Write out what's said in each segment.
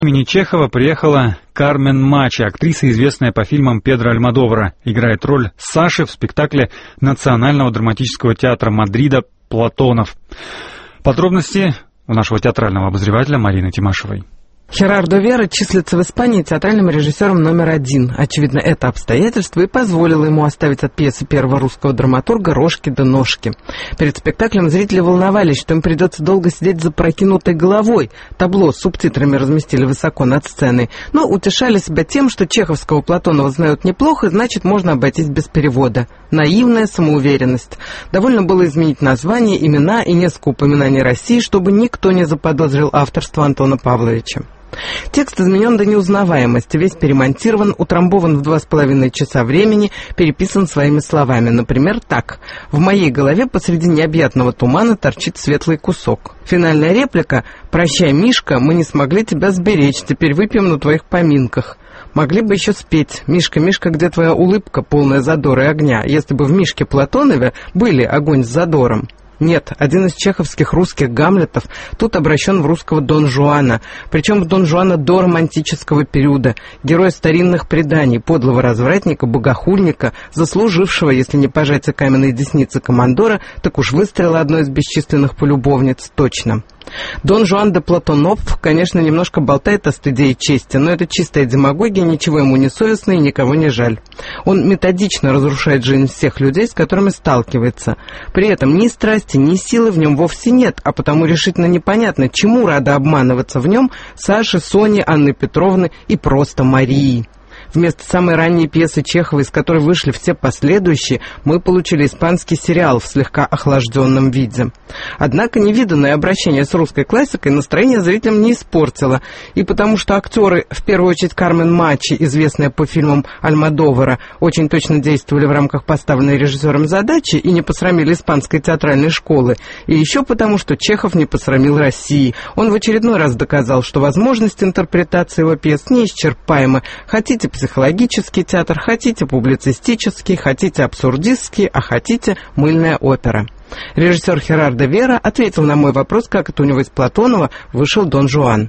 Имени Чехова приехала Кармен Мачи, актриса, известная по фильмам Педро Альмодовара. Играет роль Саши в спектакле Национального драматического театра Мадрида «Платонов». Подробности у нашего театрального обозревателя Марины Тимашевой. Херардо Вера числится в Испании театральным режиссером номер 1. Очевидно, это обстоятельство и позволило ему оставить от пьесы первого русского драматурга «Рожки да ножки». Перед спектаклем зрители волновались, что им придется долго сидеть за запрокинутой головой. Табло с субтитрами разместили высоко над сценой, но утешали себя тем, что чеховского Платонова знают неплохо, значит, можно обойтись без перевода. Наивная самоуверенность. Довольно было изменить название, имена и несколько упоминаний России, чтобы никто не заподозрил авторство Антона Павловича. Текст изменен до неузнаваемости, весь перемонтирован, утрамбован в 2,5 часа времени, переписан своими словами. Например, так: «В моей голове посреди необъятного тумана торчит светлый кусок». Финальная реплика: «Прощай, Мишка, мы не смогли тебя сберечь, теперь выпьем на твоих поминках». Могли бы еще спеть: «Мишка, Мишка, где твоя улыбка, полная задора и огня», если бы в Мишке Платонове были огонь с задором. Нет, один из чеховских русских Гамлетов тут обращен в русского Дон Жуана, причем в Дон Жуана до романтического периода, героя старинных преданий, подлого развратника, богохульника, заслужившего, если не пожатие каменной десницы командора, так уж выстрела одной из бесчисленных полюбовниц точно. Дон Жуан де Платонов, конечно, немножко болтает о стыде и чести, но это чистая демагогия, ничего ему не совестно и никого не жаль. Он методично разрушает жизнь всех людей, с которыми сталкивается. При этом ни страсти, ни силы в нем вовсе нет, а потому решительно непонятно, чему рада обманываться в нем Саши, Сони, Анны Петровны и просто Марии. Вместо самой ранней пьесы Чехова, из которой вышли все последующие, мы получили испанский сериал в слегка охлажденном виде. Однако невиданное обращение с русской классикой настроение зрителям не испортило, и потому что актеры, в первую очередь Кармен Мачи, известная по фильмам Альмодовара, очень точно действовали в рамках поставленной режиссером задачи и не посрамили испанской театральной школы, и еще потому, что Чехов не посрамил России. Он в очередной раз доказал, что возможность интерпретации его пьес неисчерпаемы. Хотите психологический театр, хотите публицистический, хотите абсурдистский, а хотите мыльная опера. Режиссер Херардо Вера ответил на мой вопрос, как это у него из Платонова вышел Дон Жуан.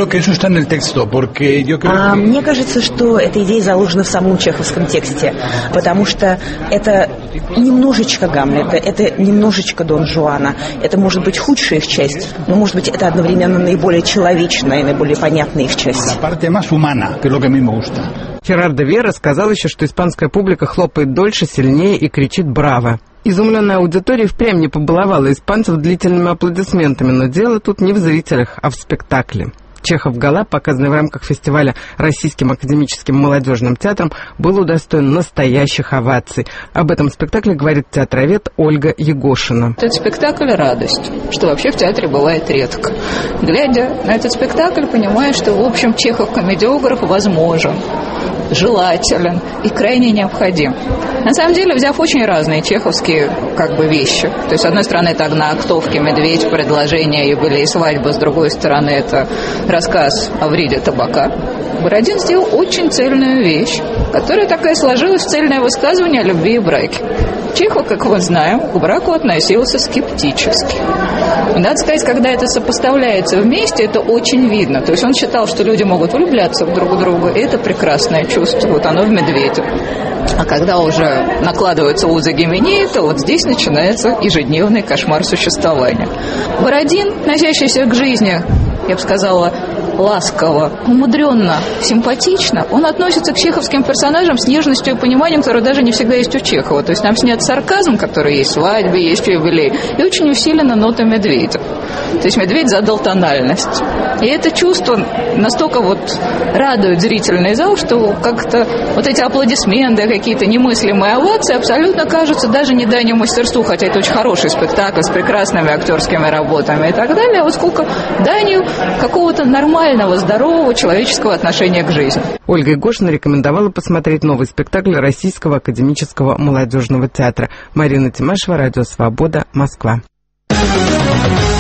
Мне кажется, что эта идея заложена в самом чеховском тексте, потому что это немножечко Гамлета, это немножечко Дон Жуана, это может быть худшая их часть, но может быть это одновременно наиболее человечная и наиболее понятная их часть. Херардо Вера сказал еще, что испанская публика хлопает дольше, сильнее и кричит «Браво!». Изумленная аудитория впрямь не побаловала испанцев длительными аплодисментами, но дело тут не в зрителях, а в спектакле. Чехов «Гала», показанный в рамках фестиваля Российским академическим молодежным театром, был удостоен настоящих оваций. Об этом спектакле говорит театровед Ольга Егошина. Этот спектакль — радость, что вообще в театре бывает редко. Глядя на этот спектакль, понимаешь, что, в общем, Чехов-комедиограф возможен, желателен и крайне необходим. На самом деле, взяв очень разные чеховские вещи. То есть, с одной стороны, это «Окнооктовки», «Медведь», «Предложение», «Юбилей», «Свадьба», с другой стороны, это рассказ о вреде табака. Бородин сделал очень цельную вещь, которая такая сложилась в цельное высказывание о любви и браке. Чехов, как мы знаем, к браку относился скептически. И, надо сказать, когда это сопоставляется вместе, это очень видно. То есть он считал, что люди могут влюбляться в друг друга, и это прекрасное чувство. Вот оно в «Медведе». А когда уже накладываются узы Гименеи, то вот здесь начинается ежедневный кошмар существования. Бородин, относящийся к жизни, я бы сказала, ласково, умудренно, симпатично, он относится к чеховским персонажам с нежностью и пониманием, которое даже не всегда есть у Чехова. То есть там снят сарказм, который есть в «Свадьбе», есть в «Юбилее», и очень усилена нота «Медведя». То есть «Медведь» задал тональность. И это чувство настолько радует зрительный зал, что как-то эти аплодисменты, какие-то немыслимые овации абсолютно кажутся даже не данью мастерству, хотя это очень хороший спектакль с прекрасными актерскими работами и так далее, а сколько данью какого-то нормального, здорового человеческого отношения к жизни. Ольга Егошина рекомендовала посмотреть новый спектакль Российского академического молодежного театра. Марина Тимашева, Радио Свобода, Москва.